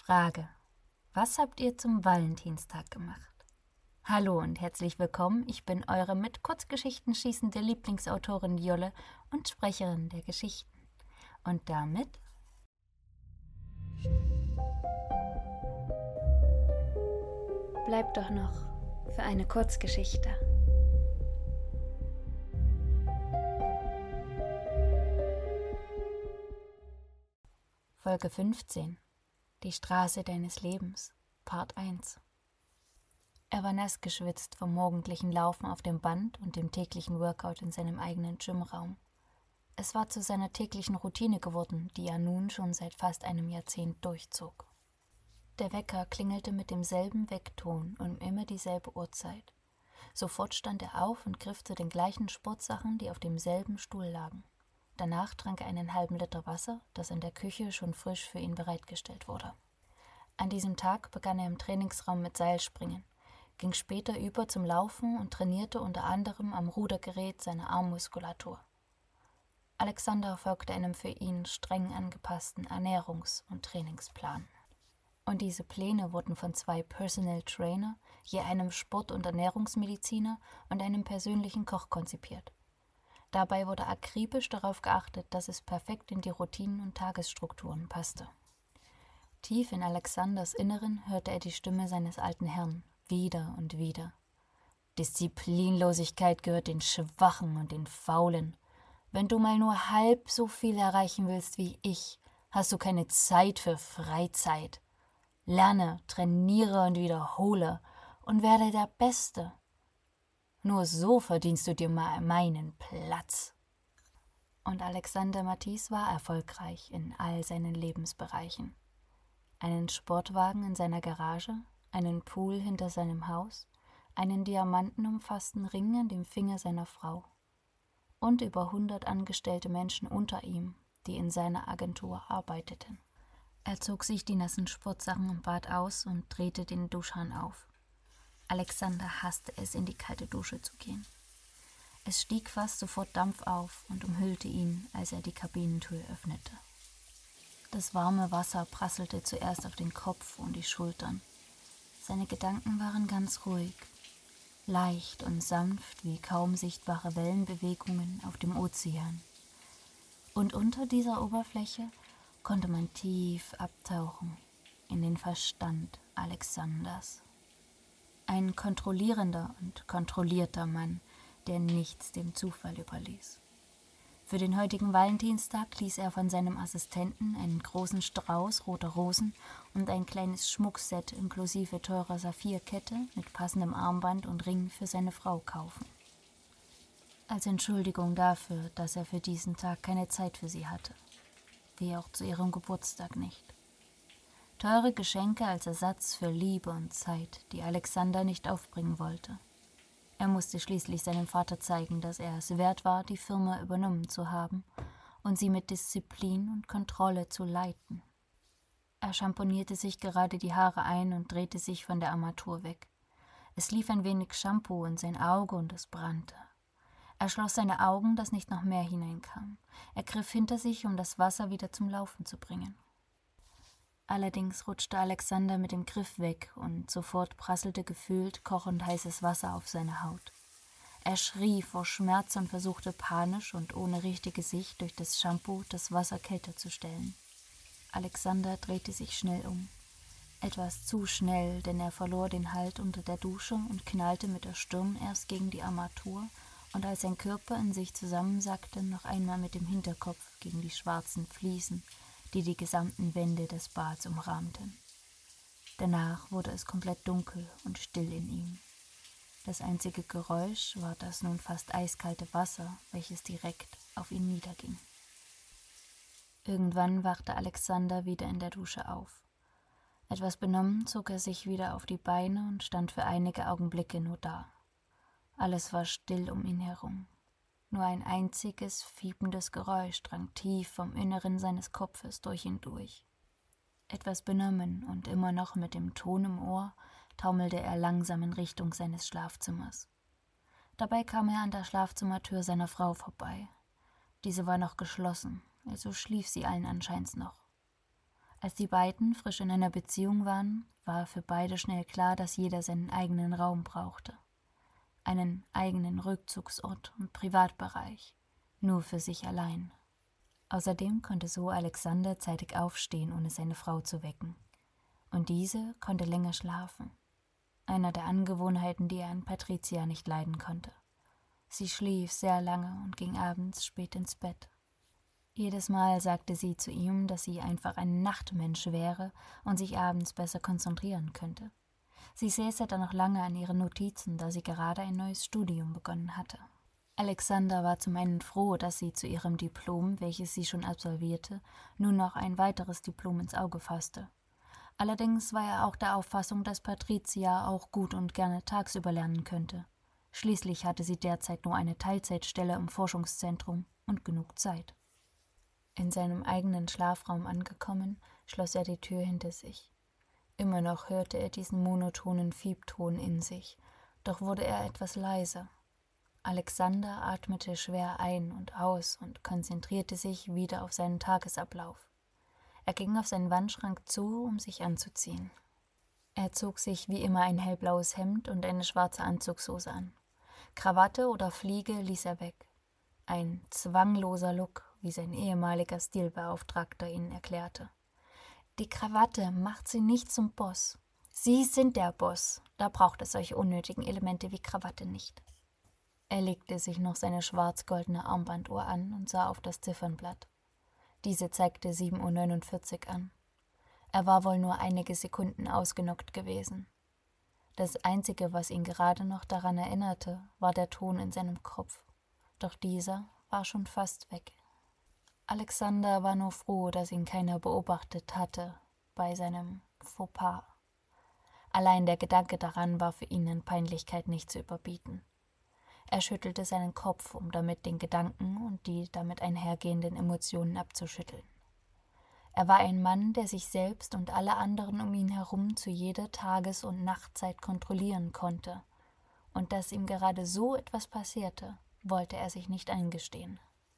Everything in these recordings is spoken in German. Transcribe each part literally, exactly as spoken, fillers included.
Frage: Was habt ihr zum Valentinstag gemacht? Hallo und herzlich willkommen, ich bin eure mit Kurzgeschichten schießende Lieblingsautorin Jolle und Sprecherin der Geschichten. Und damit bleibt doch noch für eine Kurzgeschichte. Folge fünfzehn: Die Straße deines Lebens, Part eins. Er war nass geschwitzt vom morgendlichen Laufen auf dem Band und dem täglichen Workout in seinem eigenen Gymraum. Es war zu seiner täglichen Routine geworden, die er nun schon seit fast einem Jahrzehnt durchzog. Der Wecker klingelte mit demselben Weckton um immer dieselbe Uhrzeit. Sofort stand er auf und griff zu den gleichen Sportsachen, die auf demselben Stuhl lagen. Danach trank er einen halben Liter Wasser, das in der Küche schon frisch für ihn bereitgestellt wurde. An diesem Tag begann er im Trainingsraum mit Seilspringen, ging später über zum Laufen und trainierte unter anderem am Rudergerät seine Armmuskulatur. Alexander folgte einem für ihn streng angepassten Ernährungs- und Trainingsplan. Und diese Pläne wurden von zwei Personal Trainer, je einem Sport- und Ernährungsmediziner und einem persönlichen Koch konzipiert. Dabei wurde akribisch darauf geachtet, dass es perfekt in die Routinen und Tagesstrukturen passte. Tief in Alexanders Inneren hörte er die Stimme seines alten Herrn, wieder und wieder. Disziplinlosigkeit gehört den Schwachen und den Faulen. Wenn du mal nur halb so viel erreichen willst wie ich, hast du keine Zeit für Freizeit. Lerne, trainiere und wiederhole und werde der Beste. Nur so verdienst du dir mal meinen Platz. Und Alexander Matthys war erfolgreich in all seinen Lebensbereichen. Einen Sportwagen in seiner Garage, einen Pool hinter seinem Haus, einen diamantenumfassten Ring an dem Finger seiner Frau und über hundert angestellte Menschen unter ihm, die in seiner Agentur arbeiteten. Er zog sich die nassen Sportsachen im Bad aus und drehte den Duschhahn auf. Alexander hasste es, in die kalte Dusche zu gehen. Es stieg fast sofort Dampf auf und umhüllte ihn, als er die Kabinentür öffnete. Das warme Wasser prasselte zuerst auf den Kopf und die Schultern. Seine Gedanken waren ganz ruhig, leicht und sanft wie kaum sichtbare Wellenbewegungen auf dem Ozean. Und unter dieser Oberfläche konnte man tief abtauchen in den Verstand Alexanders. Ein kontrollierender und kontrollierter Mann, der nichts dem Zufall überließ. Für den heutigen Valentinstag ließ er von seinem Assistenten einen großen Strauß roter Rosen und ein kleines Schmuckset inklusive teurer Saphirkette mit passendem Armband und Ring für seine Frau kaufen. Als Entschuldigung dafür, dass er für diesen Tag keine Zeit für sie hatte, wie auch zu ihrem Geburtstag nicht. Teure Geschenke als Ersatz für Liebe und Zeit, die Alexander nicht aufbringen wollte. Er musste schließlich seinem Vater zeigen, dass er es wert war, die Firma übernommen zu haben und sie mit Disziplin und Kontrolle zu leiten. Er schamponierte sich gerade die Haare ein und drehte sich von der Armatur weg. Es lief ein wenig Shampoo in sein Auge und es brannte. Er schloss seine Augen, dass nicht noch mehr hineinkam. Er griff hinter sich, um das Wasser wieder zum Laufen zu bringen. Allerdings rutschte Alexander mit dem Griff weg und sofort prasselte gefühlt kochend heißes Wasser auf seine Haut. Er schrie vor Schmerz und versuchte panisch und ohne richtige Sicht durch das Shampoo das Wasser kälter zu stellen. Alexander drehte sich schnell um. Etwas zu schnell, denn er verlor den Halt unter der Dusche und knallte mit der Stirn erst gegen die Armatur und als sein Körper in sich zusammensackte, noch einmal mit dem Hinterkopf gegen die schwarzen Fliesen, die die gesamten Wände des Bads umrahmten. Danach wurde es komplett dunkel und still in ihm. Das einzige Geräusch war das nun fast eiskalte Wasser, welches direkt auf ihn niederging. Irgendwann wachte Alexander wieder in der Dusche auf. Etwas benommen zog er sich wieder auf die Beine und stand für einige Augenblicke nur da. Alles war still um ihn herum. Nur ein einziges, fiependes Geräusch drang tief vom Inneren seines Kopfes durch ihn durch. Etwas benommen und immer noch mit dem Ton im Ohr, taumelte er langsam in Richtung seines Schlafzimmers. Dabei kam er an der Schlafzimmertür seiner Frau vorbei. Diese war noch geschlossen, also schlief sie allen Anscheins noch. Als die beiden frisch in einer Beziehung waren, war für beide schnell klar, dass jeder seinen eigenen Raum brauchte. Einen eigenen Rückzugsort und Privatbereich, nur für sich allein. Außerdem konnte so Alexander zeitig aufstehen, ohne seine Frau zu wecken. Und diese konnte länger schlafen. Einer der Angewohnheiten, die er an Patricia nicht leiden konnte. Sie schlief sehr lange und ging abends spät ins Bett. Jedes Mal sagte sie zu ihm, dass sie einfach ein Nachtmensch wäre und sich abends besser konzentrieren könnte. Sie säße dann noch lange an ihren Notizen, da sie gerade ein neues Studium begonnen hatte. Alexander war zum einen froh, dass sie zu ihrem Diplom, welches sie schon absolvierte, nur noch ein weiteres Diplom ins Auge fasste. Allerdings war er auch der Auffassung, dass Patricia auch gut und gerne tagsüber lernen könnte. Schließlich hatte sie derzeit nur eine Teilzeitstelle im Forschungszentrum und genug Zeit. In seinem eigenen Schlafraum angekommen, schloss er die Tür hinter sich. Immer noch hörte er diesen monotonen Fiebton in sich, doch wurde er etwas leiser. Alexander atmete schwer ein und aus und konzentrierte sich wieder auf seinen Tagesablauf. Er ging auf seinen Wandschrank zu, um sich anzuziehen. Er zog sich wie immer ein hellblaues Hemd und eine schwarze Anzugshose an. Krawatte oder Fliege ließ er weg. Ein zwangloser Look, wie sein ehemaliger Stilbeauftragter ihn erklärte. Die Krawatte macht Sie nicht zum Boss. Sie sind der Boss. Da braucht es solche unnötigen Elemente wie Krawatte nicht. Er legte sich noch seine schwarz-goldene Armbanduhr an und sah auf das Ziffernblatt. Diese zeigte sieben Uhr neunundvierzig an. Er war wohl nur einige Sekunden ausgenockt gewesen. Das Einzige, was ihn gerade noch daran erinnerte, war der Ton in seinem Kopf. Doch dieser war schon fast weg. Alexander war nur froh, dass ihn keiner beobachtet hatte bei seinem Fauxpas. Allein der Gedanke daran war für ihn in Peinlichkeit nicht zu überbieten. Er schüttelte seinen Kopf, um damit den Gedanken und die damit einhergehenden Emotionen abzuschütteln. Er war ein Mann, der sich selbst und alle anderen um ihn herum zu jeder Tages- und Nachtzeit kontrollieren konnte. Und dass ihm gerade so etwas passierte, wollte er sich nicht eingestehen.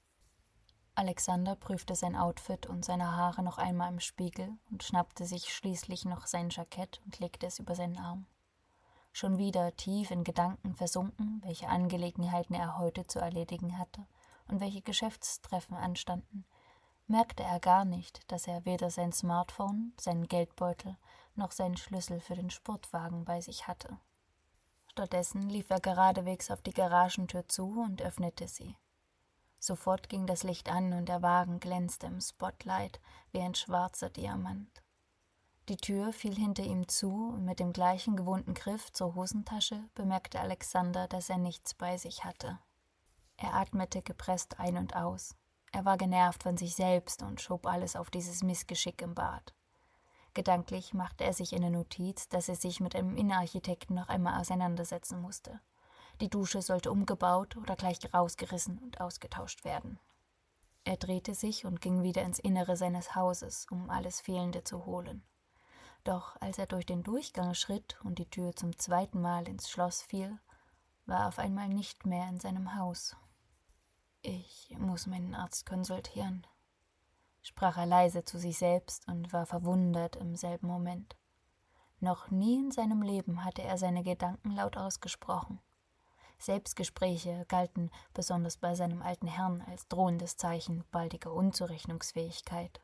Alexander prüfte sein Outfit und seine Haare noch einmal im Spiegel und schnappte sich schließlich noch sein Jackett und legte es über seinen Arm. Schon wieder tief in Gedanken versunken, welche Angelegenheiten er heute zu erledigen hatte und welche Geschäftstreffen anstanden, merkte er gar nicht, dass er weder sein Smartphone, seinen Geldbeutel noch seinen Schlüssel für den Sportwagen bei sich hatte. Stattdessen lief er geradewegs auf die Garagentür zu und öffnete sie. Sofort ging das Licht an und der Wagen glänzte im Spotlight wie ein schwarzer Diamant. Die Tür fiel hinter ihm zu und mit dem gleichen gewohnten Griff zur Hosentasche bemerkte Alexander, dass er nichts bei sich hatte. Er atmete gepresst ein und aus. Er war genervt von sich selbst und schob alles auf dieses Missgeschick im Bad. Gedanklich machte er sich eine Notiz, dass er sich mit einem Innenarchitekten noch einmal auseinandersetzen musste. Die Dusche sollte umgebaut oder gleich rausgerissen und ausgetauscht werden. Er drehte sich und ging wieder ins Innere seines Hauses, um alles Fehlende zu holen. Doch als er durch den Durchgang schritt und die Tür zum zweiten Mal ins Schloss fiel, war er auf einmal nicht mehr in seinem Haus. »Ich muss meinen Arzt konsultieren«, sprach er leise zu sich selbst und war verwundert im selben Moment. Noch nie in seinem Leben hatte er seine Gedanken laut ausgesprochen. Selbstgespräche galten besonders bei seinem alten Herrn als drohendes Zeichen baldiger Unzurechnungsfähigkeit.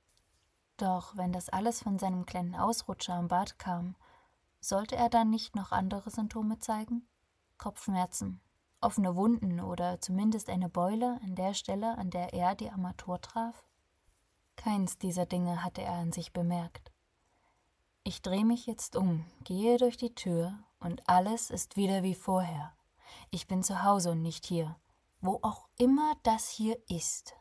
Doch wenn das alles von seinem kleinen Ausrutscher am Bad kam, sollte er dann nicht noch andere Symptome zeigen? Kopfschmerzen, offene Wunden oder zumindest eine Beule an der Stelle, an der er die Armatur traf? Keins dieser Dinge hatte er an sich bemerkt. Ich drehe mich jetzt um, gehe durch die Tür und alles ist wieder wie vorher. Ich bin zu Hause und nicht hier, wo auch immer das hier ist.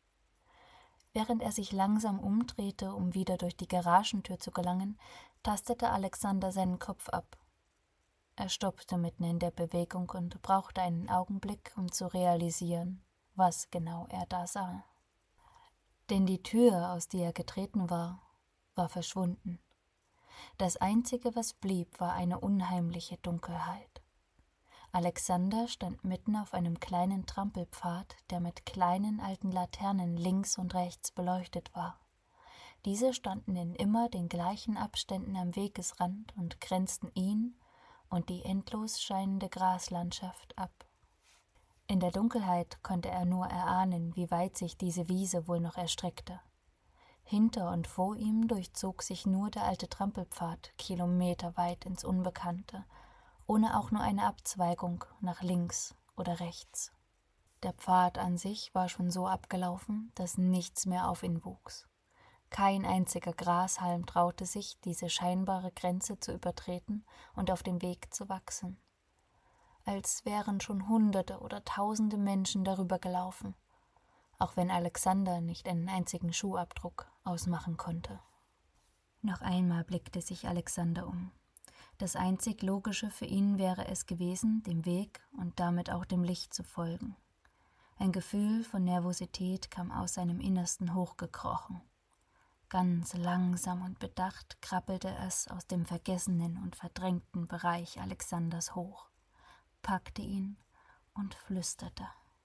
Während er sich langsam umdrehte, um wieder durch die Garagentür zu gelangen, tastete Alexander seinen Kopf ab. Er stoppte mitten in der Bewegung und brauchte einen Augenblick, um zu realisieren, was genau er da sah. Denn die Tür, aus der er getreten war, war verschwunden. Das Einzige, was blieb, war eine unheimliche Dunkelheit. Alexander stand mitten auf einem kleinen Trampelpfad, der mit kleinen alten Laternen links und rechts beleuchtet war. Diese standen in immer den gleichen Abständen am Wegesrand und grenzten ihn und die endlos scheinende Graslandschaft ab. In der Dunkelheit konnte er nur erahnen, wie weit sich diese Wiese wohl noch erstreckte. Hinter und vor ihm durchzog sich nur der alte Trampelpfad kilometerweit ins Unbekannte, ohne auch nur eine Abzweigung nach links oder rechts. Der Pfad an sich war schon so abgelaufen, dass nichts mehr auf ihn wuchs. Kein einziger Grashalm traute sich, diese scheinbare Grenze zu übertreten und auf dem Weg zu wachsen. Als wären schon Hunderte oder Tausende Menschen darüber gelaufen, auch wenn Alexander nicht einen einzigen Schuhabdruck ausmachen konnte. Noch einmal blickte sich Alexander um. Das einzig Logische für ihn wäre es gewesen, dem Weg und damit auch dem Licht zu folgen. Ein Gefühl von Nervosität kam aus seinem Innersten hochgekrochen. Ganz langsam und bedacht krabbelte es aus dem vergessenen und verdrängten Bereich Alexanders hoch, packte ihn und flüsterte.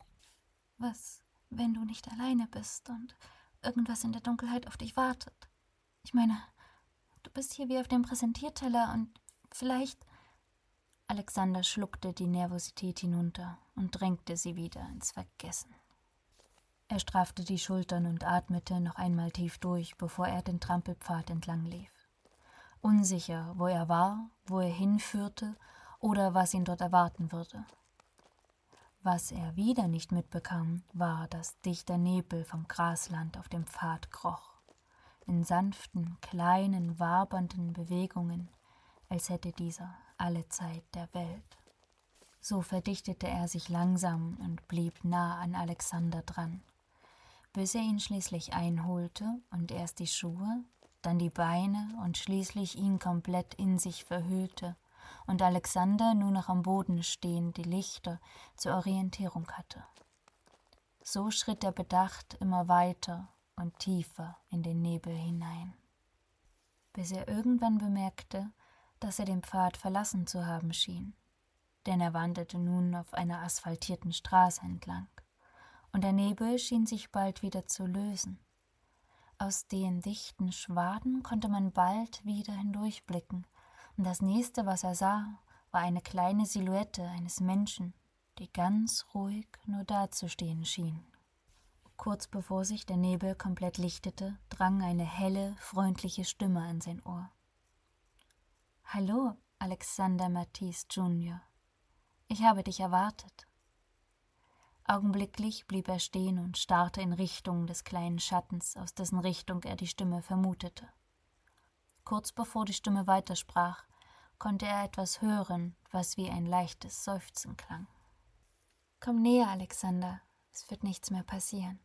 »Was, wenn du nicht alleine bist und irgendwas in der Dunkelheit auf dich wartet? Ich meine, du bist hier wie auf dem Präsentierteller und vielleicht...« Alexander schluckte die Nervosität hinunter und drängte sie wieder ins Vergessen. Er straffte die Schultern und atmete noch einmal tief durch, bevor er den Trampelpfad entlang lief. Unsicher, wo er war, wo er hinführte oder was ihn dort erwarten würde. Was er wieder nicht mitbekam, war, dass dichter Nebel vom Grasland auf dem Pfad kroch, in sanften, kleinen, wabernden Bewegungen, als hätte dieser alle Zeit der Welt. So verdichtete er sich langsam und blieb nah an Alexander dran, bis er ihn schließlich einholte und erst die Schuhe, dann die Beine und schließlich ihn komplett in sich verhüllte und Alexander nur noch am Boden stehend die Lichter zur Orientierung hatte. So schritt er bedacht immer weiter und tiefer in den Nebel hinein, bis er irgendwann bemerkte, dass er den Pfad verlassen zu haben schien, denn er wanderte nun auf einer asphaltierten Straße entlang, und der Nebel schien sich bald wieder zu lösen. Aus den dichten Schwaden konnte man bald wieder hindurchblicken, und das nächste, was er sah, war eine kleine Silhouette eines Menschen, die ganz ruhig nur dazustehen schien. Kurz bevor sich der Nebel komplett lichtete, drang eine helle, freundliche Stimme an sein Ohr. »Hallo, Alexander Matisse Junior Ich habe dich erwartet.« Augenblicklich blieb er stehen und starrte in Richtung des kleinen Schattens, aus dessen Richtung er die Stimme vermutete. Kurz bevor die Stimme weitersprach, konnte er etwas hören, was wie ein leichtes Seufzen klang. »Komm näher, Alexander, es wird nichts mehr passieren.«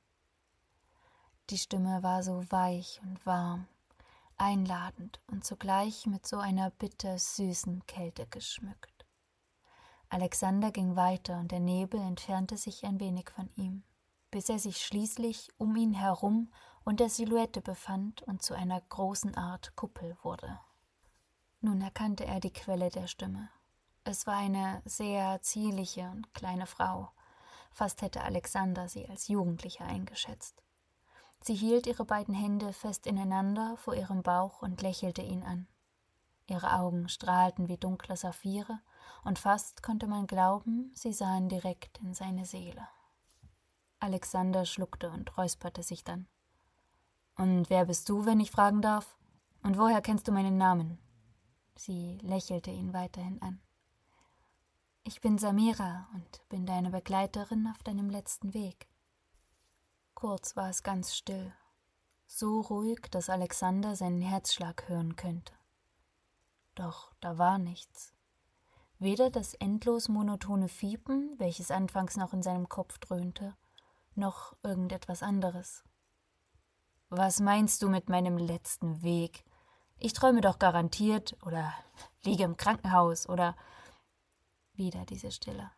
Die Stimme war so weich und warm, einladend und zugleich mit so einer bittersüßen Kälte geschmückt. Alexander ging weiter und der Nebel entfernte sich ein wenig von ihm, bis er sich schließlich um ihn herum und der Silhouette befand und zu einer großen Art Kuppel wurde. Nun erkannte er die Quelle der Stimme. Es war eine sehr zierliche und kleine Frau. Fast hätte Alexander sie als Jugendliche eingeschätzt. Sie hielt ihre beiden Hände fest ineinander vor ihrem Bauch und lächelte ihn an. Ihre Augen strahlten wie dunkle Saphire, und fast konnte man glauben, sie sahen direkt in seine Seele. Alexander schluckte und räusperte sich dann. »Und wer bist du, wenn ich fragen darf? Und woher kennst du meinen Namen?« Sie lächelte ihn weiterhin an. »Ich bin Samira und bin deine Begleiterin auf deinem letzten Weg.« Kurz war es ganz still, so ruhig, dass Alexander seinen Herzschlag hören könnte. Doch da war nichts. Weder das endlos monotone Fiepen, welches anfangs noch in seinem Kopf dröhnte, noch irgendetwas anderes. »Was meinst du mit meinem letzten Weg? Ich träume doch garantiert oder liege im Krankenhaus oder...« Wieder diese Stille.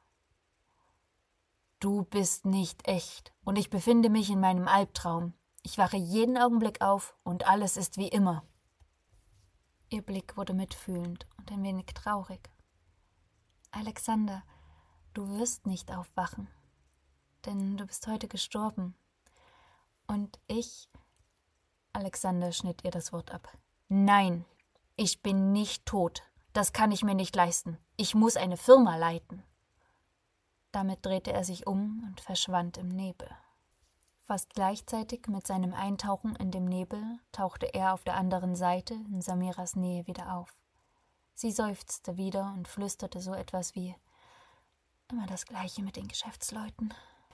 »Du bist nicht echt und ich befinde mich in meinem Albtraum. Ich wache jeden Augenblick auf und alles ist wie immer.« Ihr Blick wurde mitfühlend und ein wenig traurig. »Alexander, du wirst nicht aufwachen, denn du bist heute gestorben. Und ich, Alexander schnitt ihr das Wort ab. Nein, ich bin nicht tot. Das kann ich mir nicht leisten. Ich muss eine Firma leiten. Damit drehte er sich um und verschwand im Nebel. Fast gleichzeitig mit seinem Eintauchen in dem Nebel tauchte er auf der anderen Seite in Samiras Nähe wieder auf. Sie seufzte wieder und flüsterte so etwas wie: Immer das Gleiche mit den Geschäftsleuten.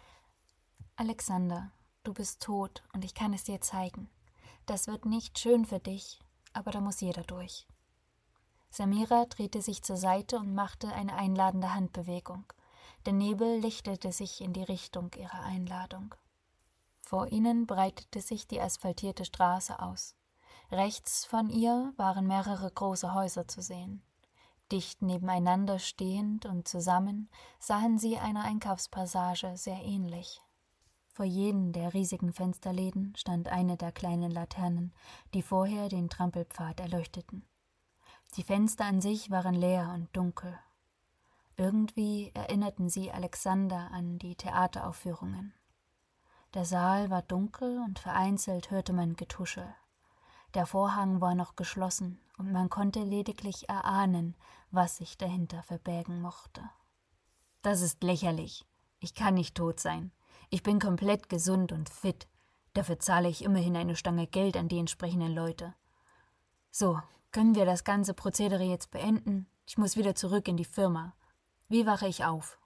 Alexander, du bist tot und ich kann es dir zeigen. Das wird nicht schön für dich, aber da muss jeder durch. Samira drehte sich zur Seite und machte eine einladende Handbewegung. Der Nebel lichtete sich in die Richtung ihrer Einladung. Vor ihnen breitete sich die asphaltierte Straße aus. Rechts von ihr waren mehrere große Häuser zu sehen. Dicht nebeneinander stehend und zusammen sahen sie einer Einkaufspassage sehr ähnlich. Vor jedem der riesigen Fensterläden stand eine der kleinen Laternen, die vorher den Trampelpfad erleuchteten. Die Fenster an sich waren leer und dunkel. Irgendwie erinnerten sie Alexander an die Theateraufführungen. Der Saal war dunkel und vereinzelt hörte man Getuschel. Der Vorhang war noch geschlossen und man konnte lediglich erahnen, was sich dahinter verbergen mochte. Das ist lächerlich. Ich kann nicht tot sein. Ich bin komplett gesund und fit. Dafür zahle ich immerhin eine Stange Geld an die entsprechenden Leute. So, können wir das ganze Prozedere jetzt beenden? Ich muss wieder zurück in die Firma. Wie wache ich auf?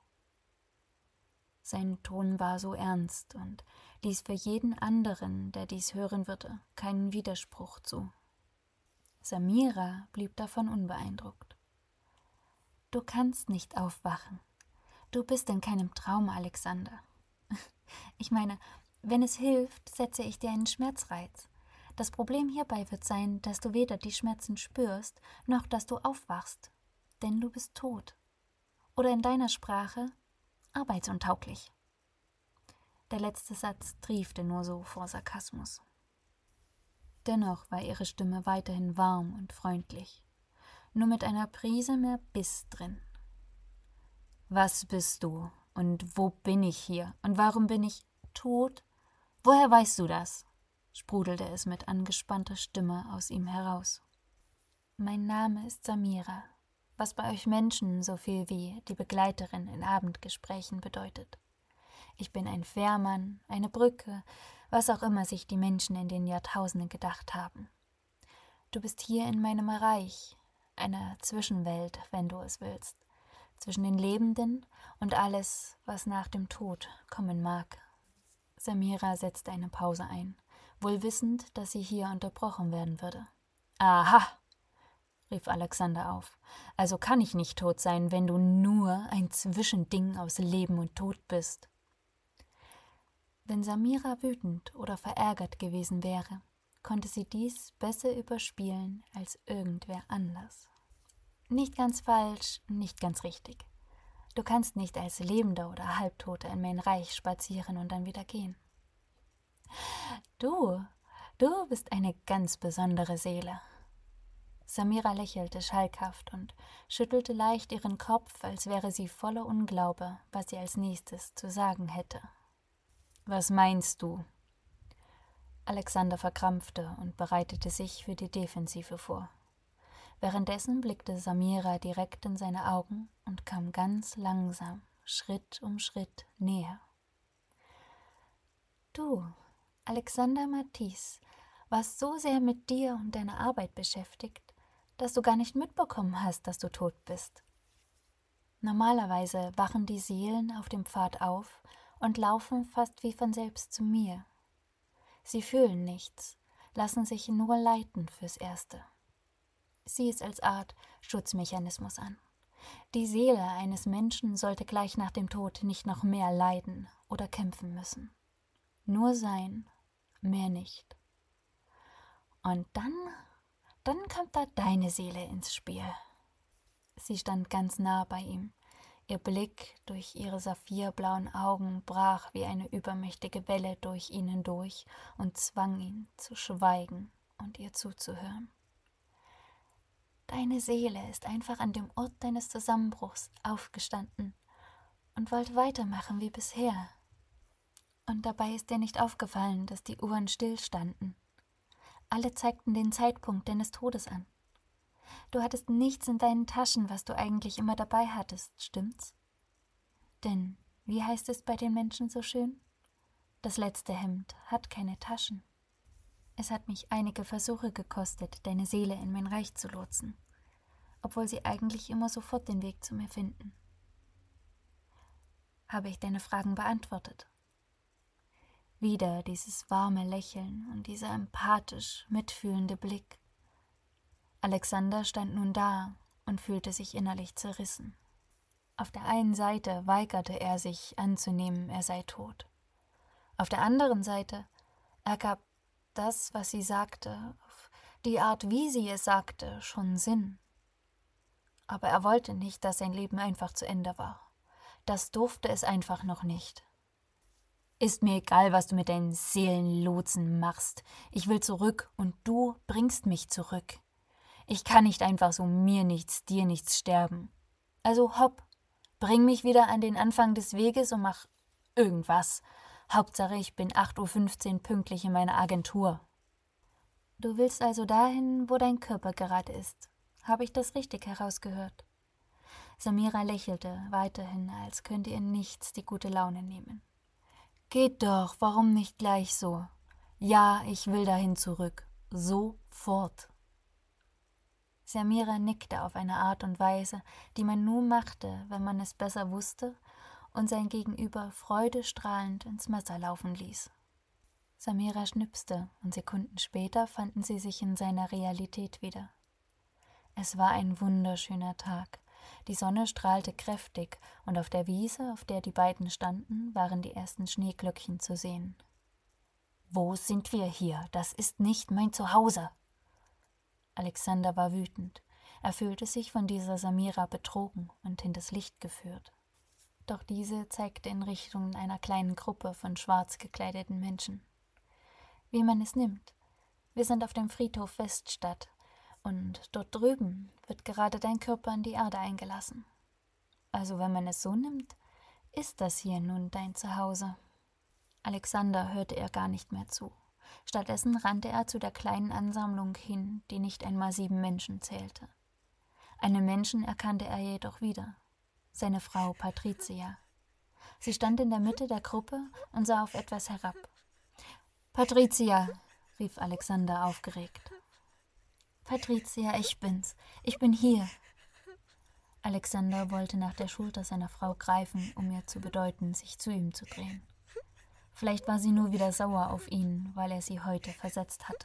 Sein Ton war so ernst und ließ für jeden anderen, der dies hören würde, keinen Widerspruch zu. Samira blieb davon unbeeindruckt. Du kannst nicht aufwachen. Du bist in keinem Traum, Alexander. Ich meine, wenn es hilft, setze ich dir einen Schmerzreiz. Das Problem hierbei wird sein, dass du weder die Schmerzen spürst, noch dass du aufwachst. Denn du bist tot. Oder in deiner Sprache arbeitsuntauglich. Der letzte Satz triefte nur so vor Sarkasmus. Dennoch war ihre Stimme weiterhin warm und freundlich, nur mit einer Prise mehr Biss drin. Was bist du? Und wo bin ich hier? Und warum bin ich tot? Woher weißt du das? Sprudelte es mit angespannter Stimme aus ihm heraus. Mein Name ist Samira, was bei euch Menschen so viel wie die Begleiterin in Abendgesprächen bedeutet. Ich bin ein Fährmann, eine Brücke, was auch immer sich die Menschen in den Jahrtausenden gedacht haben. Du bist hier in meinem Reich, einer Zwischenwelt, wenn du es willst, zwischen den Lebenden und alles, was nach dem Tod kommen mag. Samira setzte eine Pause ein, wohl wissend, dass sie hier unterbrochen werden würde. Aha, rief Alexander auf, also kann ich nicht tot sein, wenn du nur ein Zwischending aus Leben und Tod bist. Wenn Samira wütend oder verärgert gewesen wäre, konnte sie dies besser überspielen als irgendwer anders. Nicht ganz falsch, nicht ganz richtig. Du kannst nicht als Lebender oder Halbtoter in mein Reich spazieren und dann wieder gehen. Du, du bist eine ganz besondere Seele. Samira lächelte schalkhaft und schüttelte leicht ihren Kopf, als wäre sie voller Unglaube, was sie als nächstes zu sagen hätte. Was meinst du? Alexander verkrampfte und bereitete sich für die Defensive vor. Währenddessen blickte Samira direkt in seine Augen und kam ganz langsam, Schritt um Schritt näher. Du, Alexander Matisse, warst so sehr mit dir und deiner Arbeit beschäftigt, dass du gar nicht mitbekommen hast, dass du tot bist. Normalerweise wachen die Seelen auf dem Pfad auf und laufen fast wie von selbst zu mir. Sie fühlen nichts, lassen sich nur leiten fürs Erste. Sieh es als Art Schutzmechanismus an. Die Seele eines Menschen sollte gleich nach dem Tod nicht noch mehr leiden oder kämpfen müssen. Nur sein, mehr nicht. Und dann, dann kommt da deine Seele ins Spiel. Sie stand ganz nah bei ihm. Ihr Blick durch ihre saphirblauen Augen brach wie eine übermächtige Welle durch ihn hindurch und zwang ihn zu schweigen und ihr zuzuhören. Deine Seele ist einfach an dem Ort deines Zusammenbruchs aufgestanden und wollte weitermachen wie bisher. Und dabei ist dir nicht aufgefallen, dass die Uhren stillstanden. Alle zeigten den Zeitpunkt deines Todes an. Du hattest nichts in deinen Taschen, was du eigentlich immer dabei hattest, stimmt's? Denn, wie heißt es bei den Menschen so schön? Das letzte Hemd hat keine Taschen. Es hat mich einige Versuche gekostet, deine Seele in mein Reich zu lotsen, obwohl sie eigentlich immer sofort den Weg zu mir finden. Habe ich deine Fragen beantwortet? Wieder dieses warme Lächeln und dieser empathisch mitfühlende Blick. Alexander stand nun da und fühlte sich innerlich zerrissen. Auf der einen Seite weigerte er sich anzunehmen, er sei tot. Auf der anderen Seite ergab das, was sie sagte, auf die Art, wie sie es sagte, schon Sinn. Aber er wollte nicht, dass sein Leben einfach zu Ende war. Das durfte es einfach noch nicht. Ist mir egal, was du mit deinen Seelenlotsen machst. Ich will zurück und du bringst mich zurück. Ich kann nicht einfach so mir nichts, dir nichts sterben. Also hopp, bring mich wieder an den Anfang des Weges und mach irgendwas. Hauptsache, ich bin acht Uhr fünfzehn pünktlich in meiner Agentur. Du willst also dahin, wo dein Körper gerade ist. Habe ich das richtig herausgehört? Samira lächelte weiterhin, als könnte ihr nichts die gute Laune nehmen. Geht doch, warum nicht gleich so? Ja, ich will dahin zurück. Sofort. Samira nickte auf eine Art und Weise, die man nur machte, wenn man es besser wusste und sein Gegenüber freudestrahlend ins Messer laufen ließ. Samira schnipste und Sekunden später fanden sie sich in seiner Realität wieder. Es war ein wunderschöner Tag. Die Sonne strahlte kräftig und auf der Wiese, auf der die beiden standen, waren die ersten Schneeglöckchen zu sehen. »Wo sind wir hier? Das ist nicht mein Zuhause!« Alexander war wütend. Er fühlte sich von dieser Samira betrogen und hinters Licht geführt. Doch diese zeigte in Richtung einer kleinen Gruppe von schwarz gekleideten Menschen. Wie man es nimmt. Wir sind auf dem Friedhof Weststadt und dort drüben wird gerade dein Körper in die Erde eingelassen. Also wenn man es so nimmt, ist das hier nun dein Zuhause. Alexander hörte er gar nicht mehr zu. Stattdessen rannte er zu der kleinen Ansammlung hin, die nicht einmal sieben Menschen zählte. Einen Menschen erkannte er jedoch wieder. Seine Frau Patricia. Sie stand in der Mitte der Gruppe und sah auf etwas herab. »Patricia«, rief Alexander aufgeregt. »Patricia, ich bin's. Ich bin hier.« Alexander wollte nach der Schulter seiner Frau greifen, um ihr zu bedeuten, sich zu ihm zu drehen. Vielleicht war sie nur wieder sauer auf ihn, weil er sie heute versetzt hatte.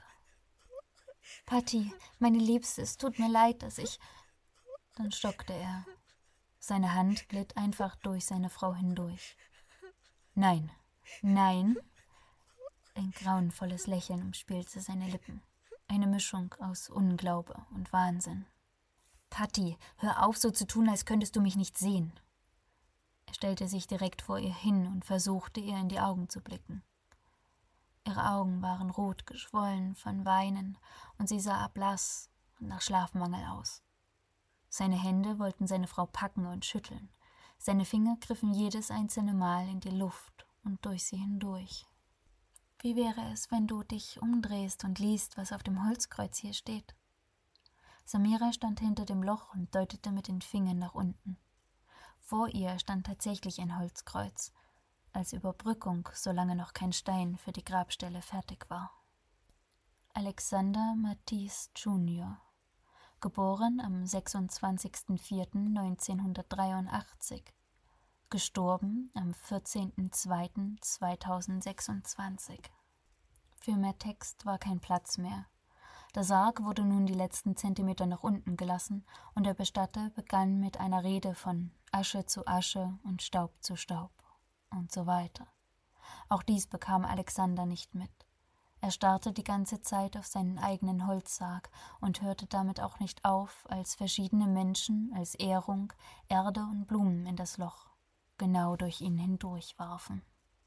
»Patti, meine Liebste, es tut mir leid, dass ich...« Dann stockte er. Seine Hand glitt einfach durch seine Frau hindurch. »Nein, nein!« Ein grauenvolles Lächeln umspielte seine Lippen. Eine Mischung aus Unglaube und Wahnsinn. »Patti, hör auf, so zu tun, als könntest du mich nicht sehen!« Er stellte sich direkt vor ihr hin und versuchte, ihr in die Augen zu blicken. Ihre Augen waren rot geschwollen von Weinen und sie sah blass und nach Schlafmangel aus. Seine Hände wollten seine Frau packen und schütteln. Seine Finger griffen jedes einzelne Mal in die Luft und durch sie hindurch. »Wie wäre es, wenn du dich umdrehst und liest, was auf dem Holzkreuz hier steht?« Samira stand hinter dem Loch und deutete mit den Fingern nach unten. Vor ihr stand tatsächlich ein Holzkreuz, als Überbrückung, solange noch kein Stein für die Grabstelle fertig war. Alexander Matisse Junior, geboren am sechsundzwanzigsten vierten neunzehnhundertdreiundachtzig, gestorben am vierzehnten zweiten zweitausendsechsundzwanzig. Für mehr Text war kein Platz mehr. Der Sarg wurde nun die letzten Zentimeter nach unten gelassen und der Bestatter begann mit einer Rede von Asche zu Asche und Staub zu Staub und so weiter. Auch dies bekam Alexander nicht mit. Er starrte die ganze Zeit auf seinen eigenen Holzsarg und hörte damit auch nicht auf, als verschiedene Menschen als Ehrung Erde und Blumen in das Loch genau durch ihn hindurch warfen.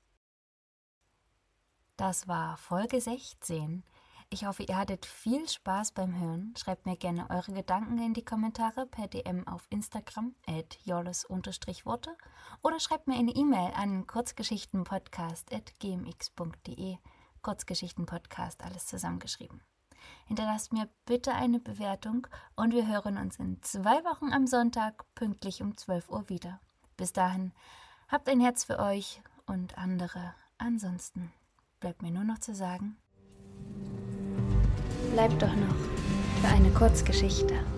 Das war Folge sechzehn. Ich hoffe, ihr hattet viel Spaß beim Hören. Schreibt mir gerne eure Gedanken in die Kommentare per D M auf Instagram at jorles Worte oder schreibt mir eine E-Mail an kurzgeschichtenpodcast at gmx punkt de. Kurzgeschichtenpodcast, alles zusammengeschrieben. hinterlasst mir bitte eine Bewertung und wir hören uns in zwei Wochen am Sonntag pünktlich um zwölf Uhr wieder. Bis dahin, habt ein Herz für euch und andere. Ansonsten bleibt mir nur noch zu sagen, bleibt doch noch für eine Kurzgeschichte.